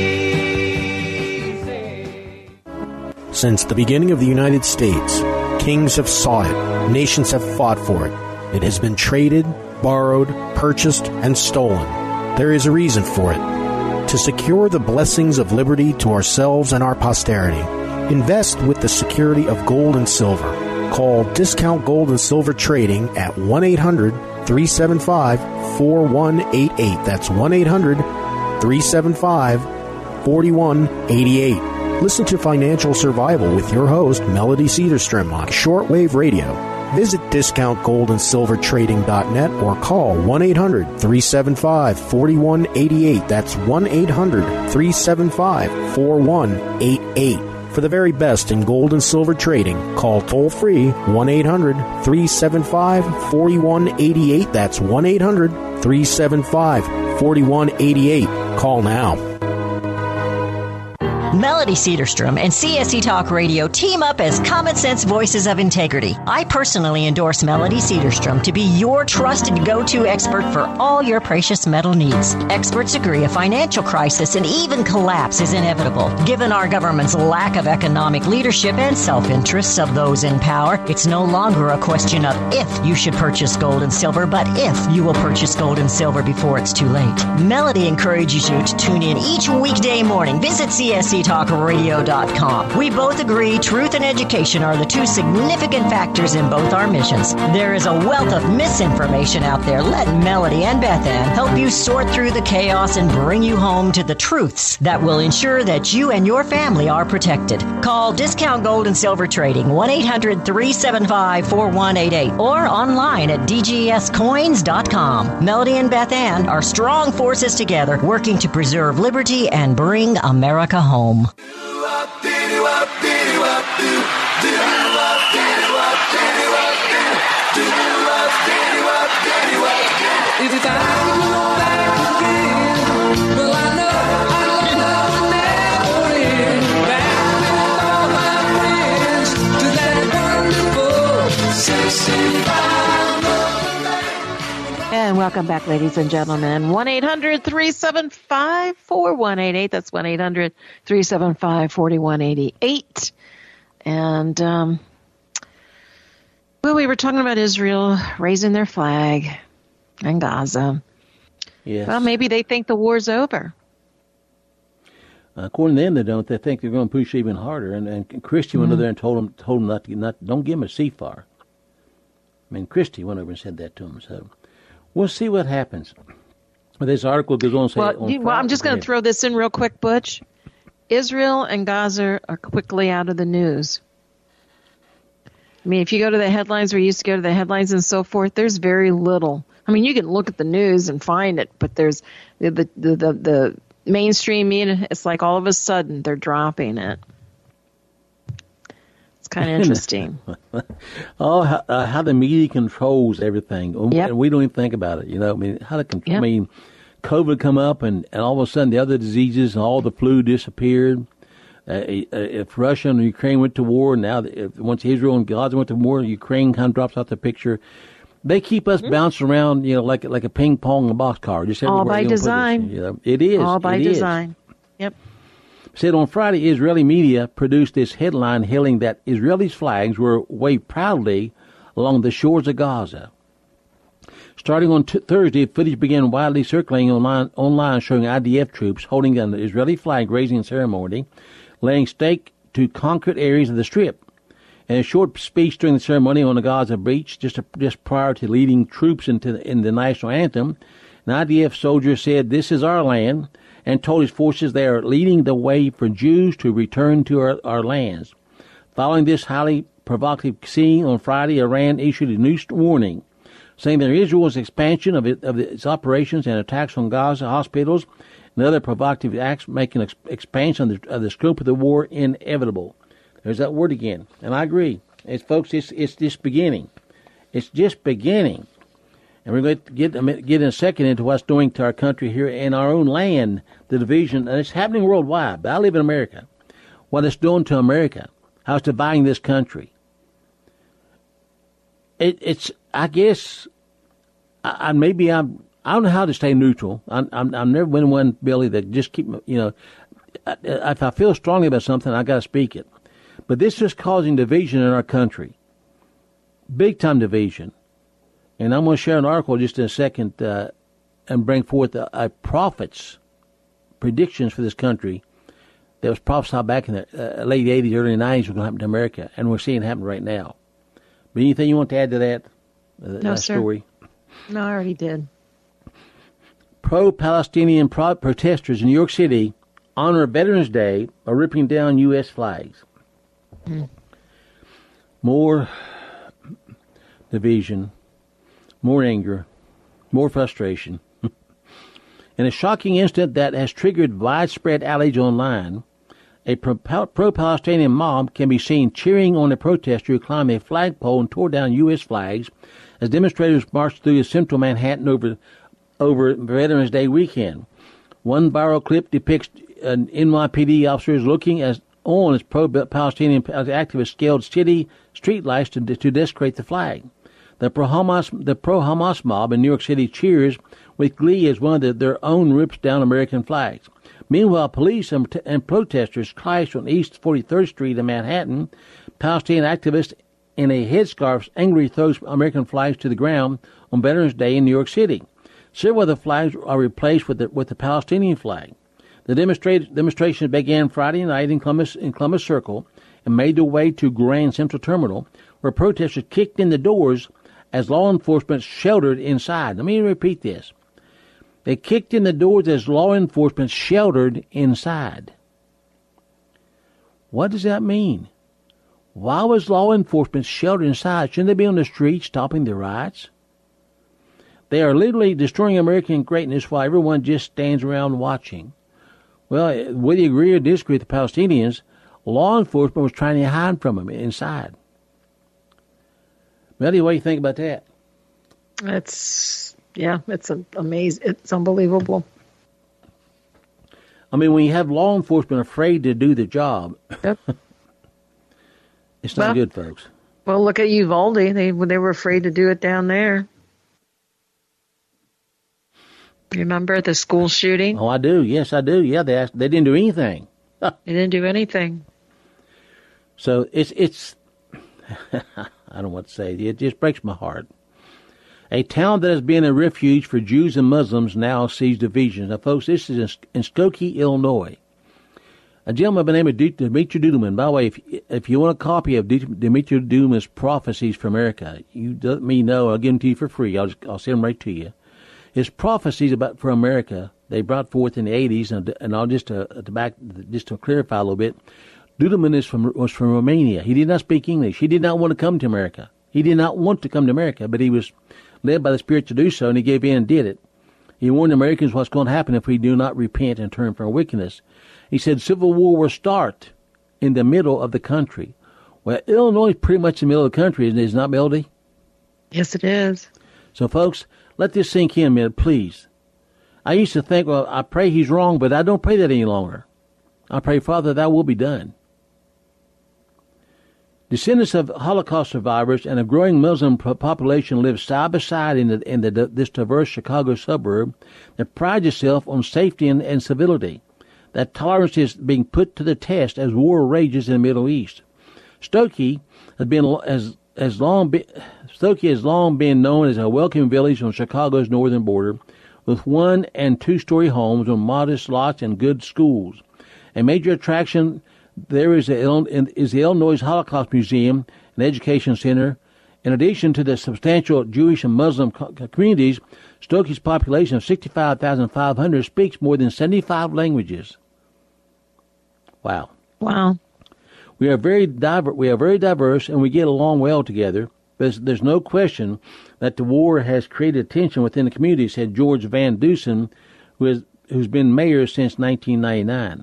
easy. Since the beginning of the United States, kings have sought it. Nations have fought for it. It has been traded, borrowed, purchased, and stolen. There is a reason for it. To secure the blessings of liberty to ourselves and our posterity, invest with the security of gold and silver. Call Discount Gold and Silver Trading at 1-800-375-4188. That's 1-800-375-4188. Listen to Financial Survival with your host, Melody Cedarstrom, on shortwave radio. Visit discountgoldandsilvertrading.net or call 1-800-375-4188. That's 1-800-375-4188. For the very best in gold and silver trading, call toll-free 1-800-375-4188. That's 1-800-375-4188. Call now. Melody Cedarstrom and CSE Talk Radio team up as common sense voices of integrity. I personally endorse Melody Cedarstrom to be your trusted go-to expert for all your precious metal needs. Experts agree a financial crisis and even collapse is inevitable. Given our government's lack of economic leadership and self-interests of those in power, it's no longer a question of if you should purchase gold and silver, but if you will purchase gold and silver before it's too late. Melody encourages you to tune in each weekday morning. Visit CSCTalkRadio.com. We both agree truth and education are the two significant factors in both our missions. There is a wealth of misinformation out there. Let Melody and Beth Ann help you sort through the chaos and bring you home to the truths that will ensure that you and your family are protected. Call Discount Gold and Silver Trading 1-800-375-4188 or online at dgscoins.com. Melody and Beth Ann are strong forces together working to preserve liberty and bring America home. If I could go back again, well, I know I'd love never end. Back with all my friends to that wonderful 65. And welcome back, ladies and gentlemen. 1-800-375-4188. That's 1-800-375-4188. And, well, we were talking about Israel raising their flag in Gaza. Yes. Well, maybe they think the war's over. According to them, they don't. They think they're going to push even harder. And Christie went over there and told them not to, don't give them a ceasefire. I mean, Christie went over and said that to them. So we'll see what happens. But this article goes on to say... Well, I'm just going to throw this in real quick, Butch. Israel and Gaza are quickly out of the news. I mean, if you go to the headlines, we used to go to the headlines and so forth, there's very little. I mean, you can look at the news and find it, but there's the mainstream media, it's like all of a sudden they're dropping it. It's kind of interesting. How the media controls everything. Yep. And we don't even think about it, you know. I mean, how to control. Yep. I mean, COVID come up and all of a sudden the other diseases and all the flu disappeared. If Russia and Ukraine went to war, now once Israel and Gaza went to war, Ukraine kind of drops out the picture. They keep us bouncing around, like a ping pong boxcar. Just all by design. It is. All by design. Yep. Said on Friday, Israeli media produced this headline hailing that Israeli flags were waved proudly along the shores of Gaza. Starting on Thursday, footage began widely circulating online showing IDF troops holding an Israeli flag raising ceremony, laying stake to concrete areas of the Strip. In a short speech during the ceremony on the Gaza Beach, just prior to leading troops in the national anthem, an IDF soldier said, "This is our land," and told his forces they are leading the way for Jews to return to our lands. Following this highly provocative scene on Friday, Iran issued a new warning, saying that Israel's expansion of its operations and attacks on Gaza hospitals and other provocative acts making expansion of the scope of the war inevitable. There's that word again, and I agree. It's just beginning. It's just beginning. And we're going to get in a second into what's doing to our country here in our own land, the division, and it's happening worldwide, but I live in America. What it's doing to America, how it's dividing this country. It's I guess, I don't know how to stay neutral. I've never been one, Billy, that just keep, if I feel strongly about something, I got to speak it. But this is causing division in our country. Big time division. And I'm going to share an article just in a second and bring forth a prophet's predictions for this country that was prophesied back in the late 80s, early 90s was going to happen to America. And we're seeing it happen right now. But anything you want to add to that? No, sir. Story? No, I already did. Pro-Palestinian protesters in New York City honor Veterans Day by ripping down U.S. flags. More division, more anger, more frustration. In a shocking incident that has triggered widespread outrage online, a pro-Palestinian mob can be seen cheering on a protester who climbed a flagpole and tore down U.S. flags as demonstrators marched through central Manhattan over Veterans Day weekend. One viral clip depicts an NYPD officers looking as pro-Palestinian activists scaled city streetlights to desecrate the flag. The pro-Hamas mob in New York City cheers with glee as one of their own rips down American flags. Meanwhile, police and protesters clashed on East 43rd Street in Manhattan. Palestinian activists in a headscarf angrily throws American flags to the ground on Veterans Day in New York City. Several of the flags are replaced with the Palestinian flag. The demonstration began Friday night in Columbus Circle and made their way to Grand Central Terminal, where protesters kicked in the doors as law enforcement sheltered inside. Let me repeat this. They kicked in the doors as law enforcement sheltered inside. What does that mean? Why was law enforcement sheltered inside? Shouldn't they be on the street stopping the riots? They are literally destroying American greatness while everyone just stands around watching. Well, whether you agree or disagree with the Palestinians, law enforcement was trying to hide from them inside. Melody, what do you think about that? It's amazing. It's unbelievable. I mean, when you have law enforcement afraid to do the job, yep. It's not good, folks. Well, look at Uvalde. They were afraid to do it down there. You remember the school shooting? Oh, I do. Yes, I do. Yeah, they didn't do anything. They didn't do anything. So it's I don't know what to say. It just breaks my heart. A town that has been a refuge for Jews and Muslims now sees divisions. Now, folks, this is in Skokie, Illinois. A gentleman by the name of Dimitri Duduman. By the way, if you want a copy of Dimitri Duduman's Prophecies for America, you let me know. I'll give them to you for free. I'll send them right to you. His prophecies for America, they brought forth in the 80s, and I'll just to clarify a little bit. Duduman was from Romania. He did not speak English. He did not want to come to America. He did not want to come to America, but he was led by the Spirit to do so, and he gave in and did it. He warned Americans what's going to happen if we do not repent and turn from our wickedness. He said civil war will start in the middle of the country. Well, Illinois is pretty much in the middle of the country, isn't it? It's not, Melody? Yes, it is. So, folks, let this sink in a minute, please. I used to think, well, I pray he's wrong, but I don't pray that any longer. I pray, Father, that will be done. Descendants of Holocaust survivors and a growing Muslim population live side by side in this diverse Chicago suburb that prides itself on safety and civility. That tolerance is being put to the test as war rages in the Middle East. Stokey has long been known as a welcoming village on Chicago's northern border, with 1- and 2-story homes on modest lots and good schools. A major attraction there is the Illinois Holocaust Museum and Education Center. In addition to the substantial Jewish and Muslim communities, Stokey's population of 65,500 speaks more than 75 languages. Wow. We are very diverse, and we get along well together. There's no question that the war has created tension within the community, said George Van Dusen, who's been mayor since 1999.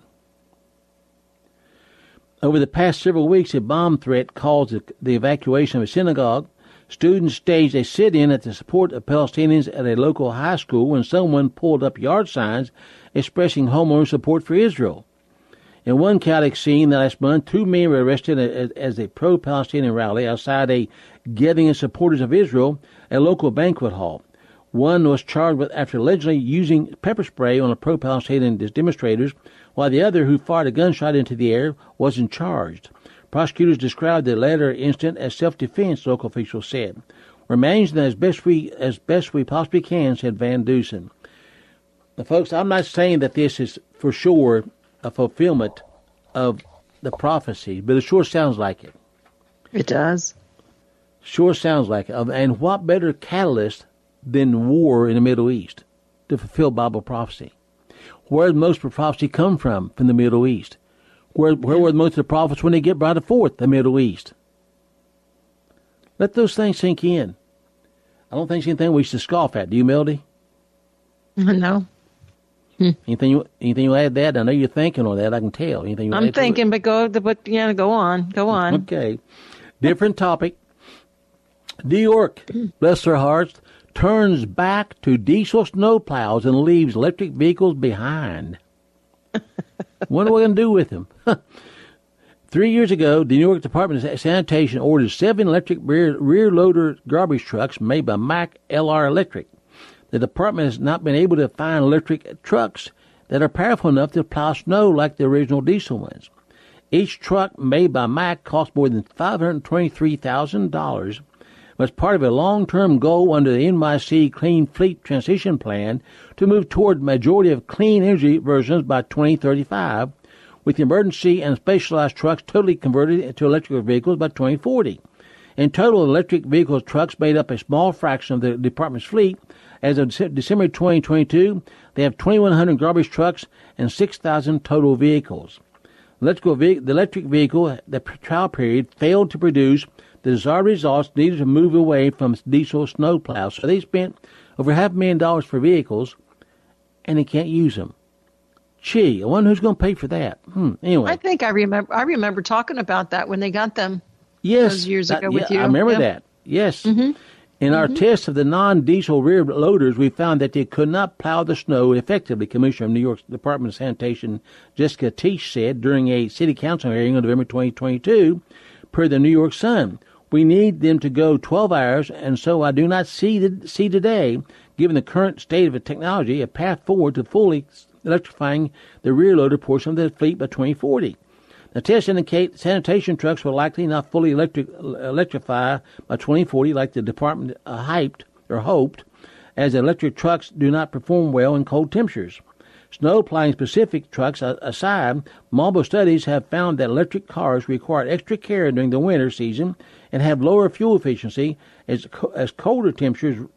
Over the past several weeks, a bomb threat caused the evacuation of a synagogue. Students staged a sit-in at the support of Palestinians at a local high school when someone pulled up yard signs expressing homeowner support for Israel. In one chaotic scene last month, 2 men were arrested as a pro-Palestinian rally outside a gathering of supporters of Israel, a local banquet hall. One was charged after allegedly using pepper spray on the pro-Palestinian demonstrators, while the other, who fired a gunshot into the air, wasn't charged. Prosecutors described the latter incident as self-defense, local officials said. We're managing as best we possibly can, said Van Dusen. Now, folks, I'm not saying that this is for sure a fulfillment of the prophecy, but it sure sounds like it. It does. Sure sounds like it. And what better catalyst than war in the Middle East to fulfill Bible prophecy? Where does most of the prophecy come from the Middle East? Where were most of the prophets when they get brought forth? The Middle East. Let those things sink in. I don't think it's anything we should scoff at. Do you, Melody? No. Anything you add to that? I know you're thinking on that. I can tell. Anything you I'm thinking, but go on. Okay. Different topic. New York, bless their hearts, turns back to diesel snowplows and leaves electric vehicles behind. What are we going to do with them? 3 years ago, the New York Department of Sanitation ordered 7 electric rear loader garbage trucks made by Mack LR Electric. The department has not been able to find electric trucks that are powerful enough to plow snow like the original diesel ones. Each truck made by Mack cost more than $523,000. Was part of a long-term goal under the NYC Clean Fleet Transition Plan to move toward majority of clean energy versions by 2035, with emergency and specialized trucks totally converted into electric vehicles by 2040. In total, electric vehicle trucks made up a small fraction of the department's fleet. As of December 2022, they have 2,100 garbage trucks and 6,000 total vehicles. The electric vehicle, the trial period, failed to produce the desired results needed to move away from diesel snow plows. So they spent over $500,000 for vehicles, and they can't use them. Gee, I wonder who's going to pay for that. Anyway, I think I remember talking about that when they got them. Yes, those years ago with you. I remember that. Yes. Mm-hmm. In our test of the non-diesel rear loaders, we found that they could not plow the snow effectively, Commissioner of New York Department of Sanitation Jessica Teach said during a city council hearing on November 2022, per the New York Sun. We need them to go 12 hours, and so I do not see today, given the current state of the technology, a path forward to fully electrifying the rear loader portion of the fleet by 2040. The tests indicate sanitation trucks will likely not fully electrify by 2040 like the department hoped, as electric trucks do not perform well in cold temperatures. Snow plowing specific trucks aside, multiple studies have found that electric cars require extra care during the winter season and have lower fuel efficiency as colder temperatures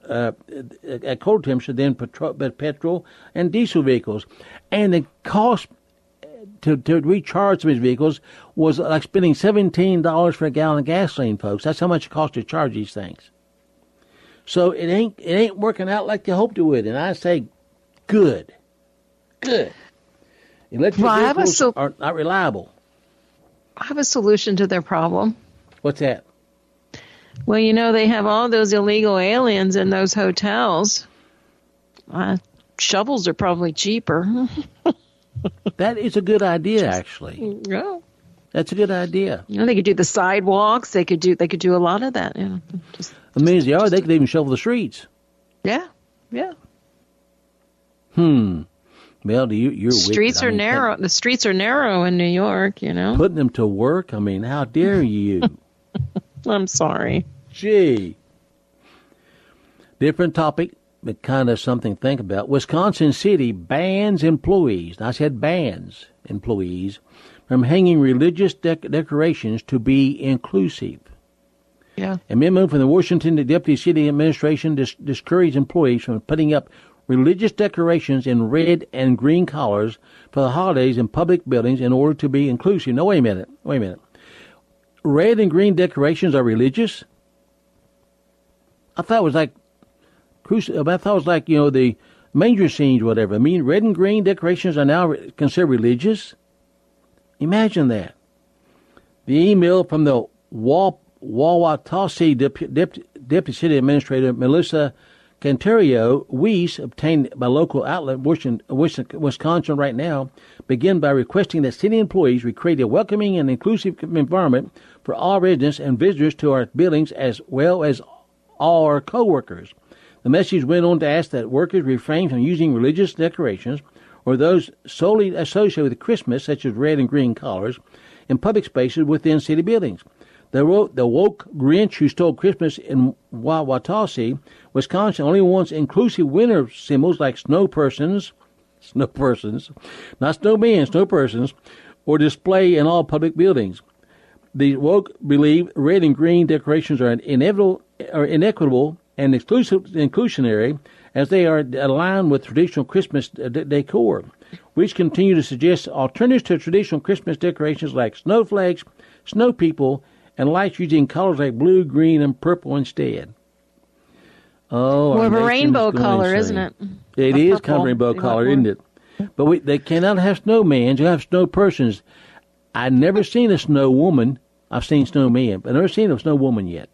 than petrol and diesel vehicles. And the cost to recharge some of these vehicles was like spending $17 for a gallon of gasoline, folks. That's how much it costs to charge these things. So it ain't working out like they hoped it would. And I say, good. Electric vehicles are not reliable. I have a solution to their problem. What's that? Well, they have all those illegal aliens in those hotels. Shovels are probably cheaper. That is a good idea, actually. Yeah. That's a good idea. You know, they could do the sidewalks. They could do a lot of that. You know, I mean, they could even shovel the streets. Yeah. Yeah. Well, you're streets wicked. are narrow. The streets are narrow in New York. You know, putting them to work. I mean, how dare you? I'm sorry. Gee. Different topic, but kind of something to think about. Wisconsin City bans employees. I said bans employees from hanging religious decorations to be inclusive. Yeah. A memo from the Washington Deputy City Administration discouraged employees from putting up religious decorations in red and green colors for the holidays in public buildings in order to be inclusive. No, wait a minute. Red and green decorations are religious? I thought it was like, the manger scenes or whatever. I mean, red and green decorations are now considered religious? Imagine that. The email from the Wauwatosa Deputy City Administrator Melissa Cantario Weiss, obtained by local outlet Wisconsin Right Now, begin by requesting that city employees recreate a welcoming and inclusive environment for all residents and visitors to our buildings as well as all our co-workers. The message went on to ask that workers refrain from using religious decorations or those solely associated with Christmas, such as red and green colors, in public spaces within city buildings. The woke Grinch who stole Christmas in Wauwatosa, Wisconsin, only wants inclusive winter symbols like snow persons, not snowmen, snow persons, or display in all public buildings. The woke believe red and green decorations are inequitable and inclusionary as they are aligned with traditional Christmas decor, which continue to suggest alternatives to traditional Christmas decorations like snowflakes, snow people, and lights using colors like blue, green, and purple instead. Oh, more of a rainbow color, isn't it? It is kind of rainbow color, isn't it? But they cannot have snowmen. You have snow persons. I've never seen a snow woman. I've seen snowmen, but I've never seen a snow woman yet.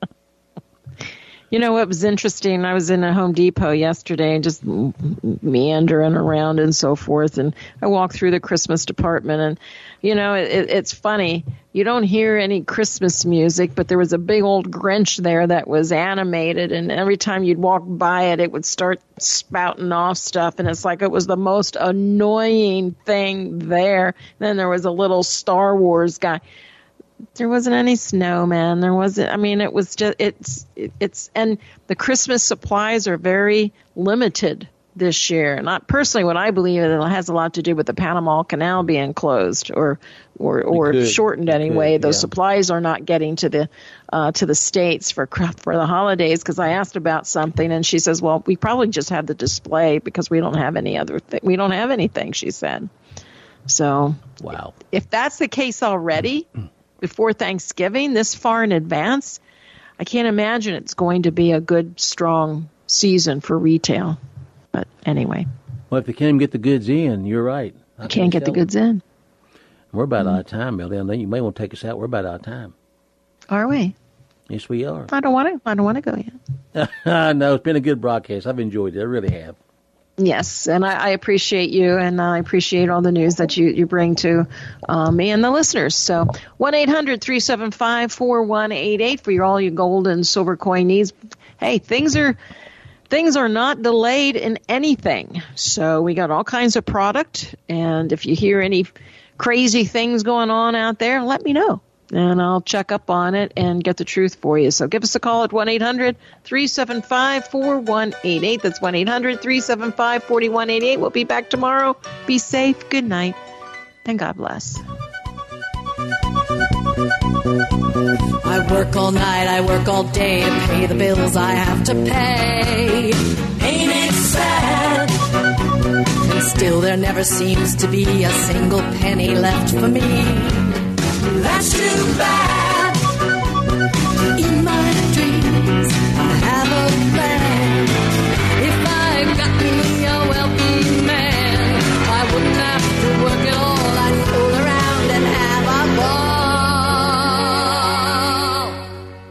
You know what was interesting? I was in a Home Depot yesterday, just meandering around and so forth, and I walked through the Christmas department, and it's funny. You don't hear any Christmas music, but there was a big old Grinch there that was animated, and every time you'd walk by it, it would start spouting off stuff, and it's like it was the most annoying thing there. And then there was a little Star Wars guy. There wasn't any snowman. There wasn't. I mean, it was just it's and the Christmas supplies are very limited this year. Not personally, what I believe it has a lot to do with the Panama Canal being closed or shortened anyway. Those supplies are not getting to the states for the holidays. Because I asked about something and she says, "Well, we probably just have the display because we don't have any other. We don't have anything." She said. So, wow. If that's the case already. Before Thanksgiving, this far in advance, I can't imagine it's going to be a good, strong season for retail. But anyway. Well, if they can't even get the goods in, you're right. Can't get the goods in. We're about out of time, Melody. I know you may want to take us out. We're about out of time. Are we? Yes, we are. I don't want to go yet. No, it's been a good broadcast. I've enjoyed it. I really have. Yes, and I appreciate you, and I appreciate all the news that you bring to me and the listeners. So 1-800-375-4188 for all your gold and silver coin needs. Hey, things are not delayed in anything. So we got all kinds of product, and if you hear any crazy things going on out there, let me know. And I'll check up on it and get the truth for you. So give us a call at 1-800-375-4188. That's 1-800-375-4188. We'll be back tomorrow. Be safe. Good night. And God bless. I work all night, I work all day to pay the bills I have to pay. Ain't it sad? And still there never seems to be a single penny left for me. That's too bad.